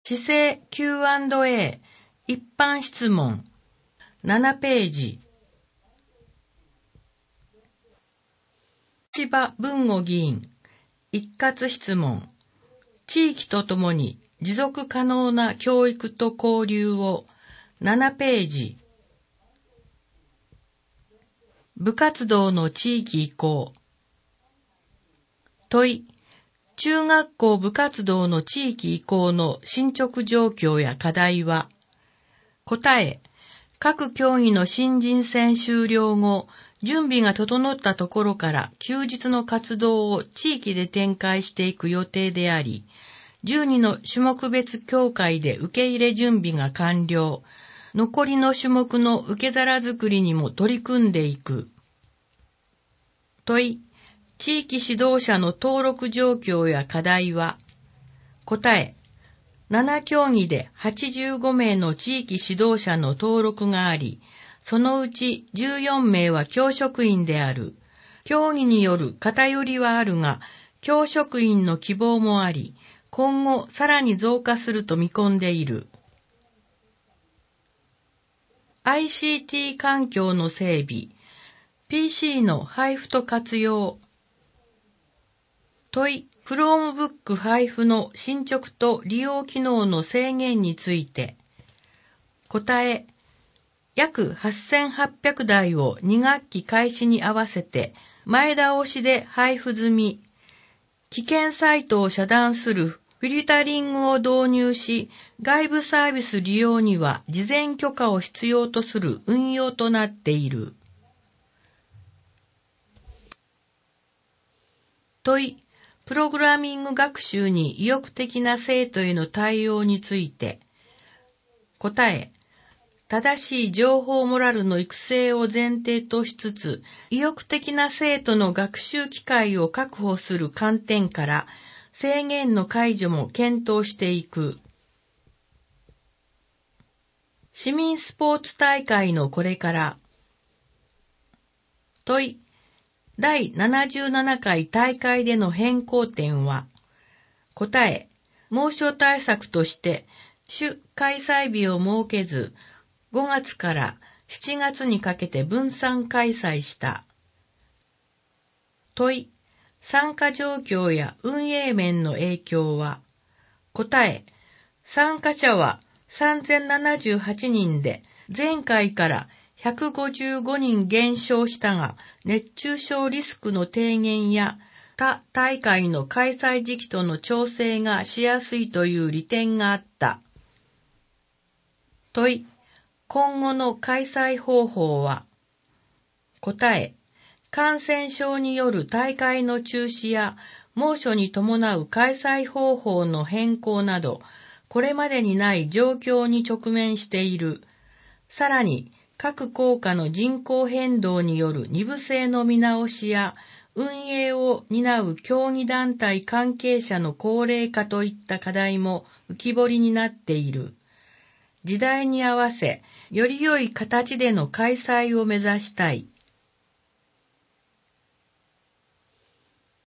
市政 Q&A 一般質問7ページ。千葉文吾議員一括質問。地域とともに持続可能な教育と交流を7ページ。部活動の地域移行。問い。中学校部活動の地域移行の進捗状況や課題は。答え。各競技の新人戦終了後、準備が整ったところから休日の活動を地域で展開していく予定であり、12の種目別協会で受け入れ準備が完了。残りの種目の受け皿作りにも取り組んでいく。問い。地域指導者の登録状況や課題は。答え。7競技で85名の地域指導者の登録があり、そのうち14名は教職員である。競技による偏りはあるが、教職員の希望もあり、今後さらに増加すると見込んでいる。ICT 環境の整備、PC の配布と活用。問い、Chromebook 配布の進捗と利用機能の制限について。答え、約8800台を2学期開始に合わせて前倒しで配布済み。危険サイトを遮断するフィルタリングを導入し、外部サービス利用には事前許可を必要とする運用となっている。問い、プログラミング学習に意欲的な生徒への対応について。答え、正しい情報モラルの育成を前提としつつ、意欲的な生徒の学習機会を確保する観点から、制限の解除も検討していく。市民スポーツ大会のこれから。問い。第77回大会での変更点は。答え。猛暑対策として主開催日を設けず、5月から7月にかけて分散開催した。問い。参加状況や運営面の影響は。答え。参加者は3078人で前回から155人減少したが、熱中症リスクの低減や他大会の開催時期との調整がしやすいという利点があった。問い。今後の開催方法は。答え。感染症による大会の中止や猛暑に伴う開催方法の変更など、これまでにない状況に直面している。さらに、各校科の人口変動による2部制の見直しや、運営を担う競技団体関係者の高齢化といった課題も浮き彫りになっている。時代に合わせ、より良い形での開催を目指したい。